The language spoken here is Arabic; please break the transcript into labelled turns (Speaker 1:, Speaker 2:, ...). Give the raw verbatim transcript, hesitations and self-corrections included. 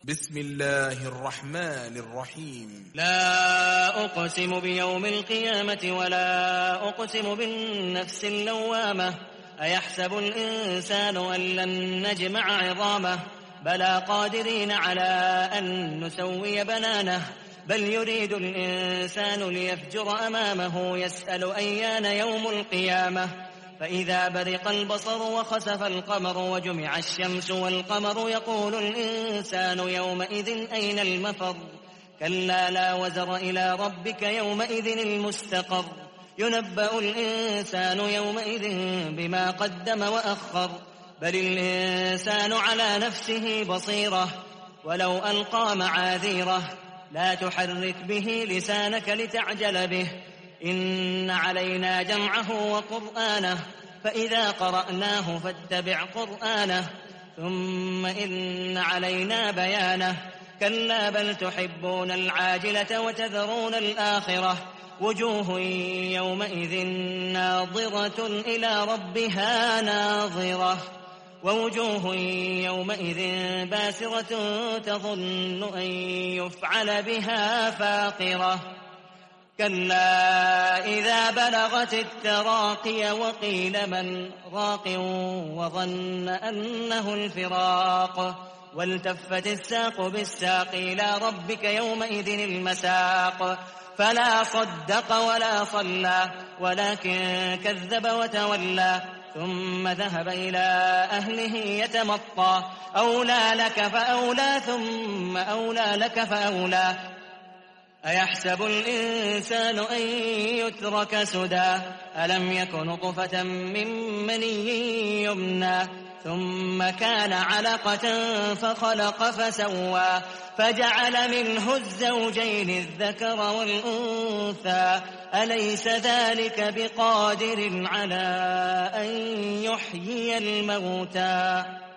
Speaker 1: بسم الله الرحمن الرحيم.
Speaker 2: لا أقسم بيوم القيامة ولا أقسم بالنفس اللوامة. أيحسب الإنسان أن لن نجمع عظامه بلى قادرين على أن نسوي بنانه بل يريد الإنسان ليفجر أمامه يسأل أيان يوم القيامة فإذا برق البصر وخسف القمر وجمع الشمس والقمر يقول الإنسان يومئذ أين المفر كلا لا وزر إلى ربك يومئذ المستقر ينبأ الإنسان يومئذ بما قدم وأخر بل الإنسان على نفسه بصيرة ولو ألقى معاذيره لا تحرك به لسانك لتعجل به إن علينا جمعه وقرآنه فإذا قرأناه فاتبع قرآنه ثم إن علينا بيانه كلا بل تحبون العاجلة وتذرون الآخرة وجوه يومئذ ناظرة إلى ربها ناظرة ووجوه يومئذ باسرة تظن أن يفعل بها فاقرة كلا إذا بلغت التراقي وقيل من راق وظن أنه الفراق والتفت الساق بالساق إلى ربك يومئذ المساق فلا صدق ولا صلى ولكن كذب وتولى ثم ذهب إلى أهله يتمطى أولى لك فأولى ثم أولى لك فأولى أيحسب الإنسان أن يترك سدى ألم يك نطفة من مني يمنى ثم كان علقة فخلق فسوى فجعل منه الزوجين الذكر والأنثى أليس ذلك بقادر على أن يحيي الموتى